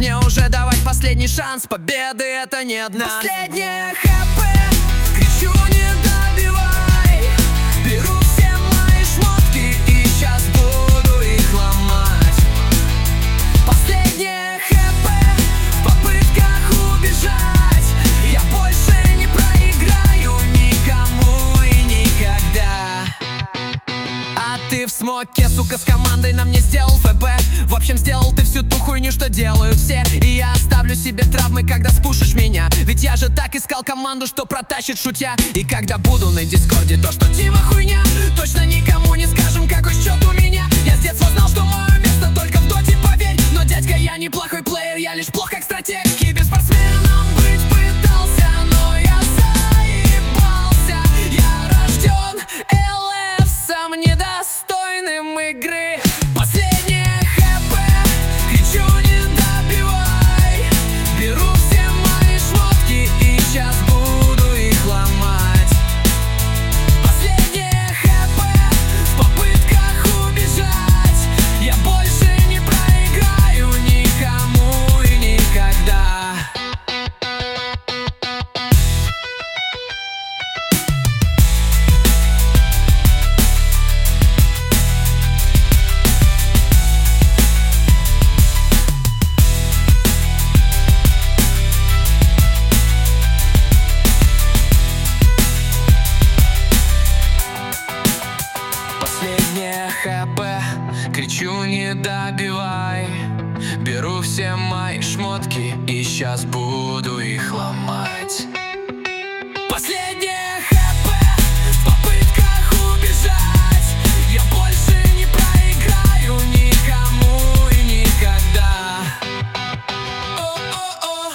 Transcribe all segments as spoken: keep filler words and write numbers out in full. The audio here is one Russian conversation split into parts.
мне уже давать последний шанс. Победы это не дна. Последнее хп, кричу не добивай. Беру все мои шмотки и сейчас буду их ломать. Последнее хп, в попытках убежать. Я больше не проиграю никому и никогда. А ты в смоке, сука, с командой на мне сделал ФБ. В общем, сделал ты всю ту хуйню, что делают все. И я оставлю себе травмы, когда спушишь меня. Ведь я же так искал команду, что протащит шутя. И когда буду на дискорде, то что Тима хуйня. Точно никому не скажем, какой счет у меня. Я с детства знал, что мое место только в доте, поверь. Но, дядька, я неплохой плеер, я лишь плох как стратег. Киберспортсменом быть пытался, но я заебался. Я рожден ЛСом, недостойным игры. Последнее хп, кричу не добивай. Беру все мои шмотки и сейчас буду их ломать. Последнее хп, в попытках убежать. Я больше не проиграю никому и никогда. Последнее хп, кричу не добивай. Беру все мои шмотки и сейчас буду их ломать. Последнее хп, в попытках убежать. Я больше не проиграю никому и никогда. О-о-о.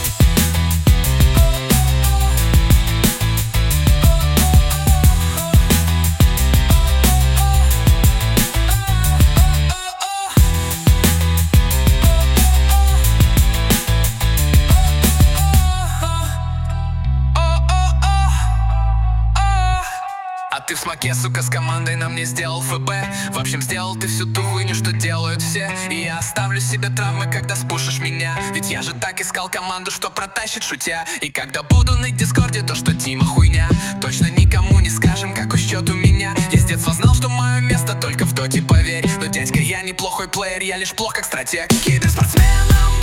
А ты в смоке, сука, с командой на мне сделал ФБ. В общем, сделал ты всю ту хуйню, что делают все. И я оставлю себе травмы, когда спушишь меня. Ведь я же так искал команду, что протащит шутя. И когда буду на дискорде, то что Тима хуйня. Точно никому не скажем, какой счет у меня. Я с детства знал, что мое место только в доте, поверь. Но, дядька, я неплохой плеер, я лишь плох как стратег. Киберспортсменом